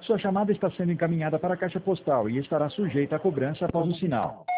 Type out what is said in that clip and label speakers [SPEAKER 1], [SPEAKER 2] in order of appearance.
[SPEAKER 1] Sua chamada está sendo encaminhada para a caixa postal e estará sujeita a cobrança após o sinal.